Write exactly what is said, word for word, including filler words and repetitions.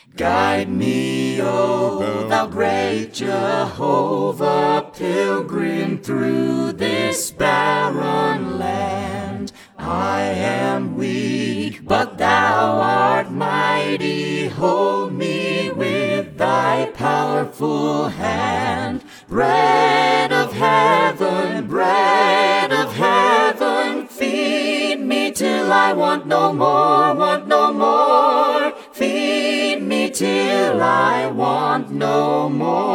Guide me, O thou great Jehovah, pilgrim through this barren land. I am weak, but thou art mighty. Hold me with thy powerful hand. Bread of heaven, bread of heaven, feed me till I want no more, want no more. Feed me till I want no more.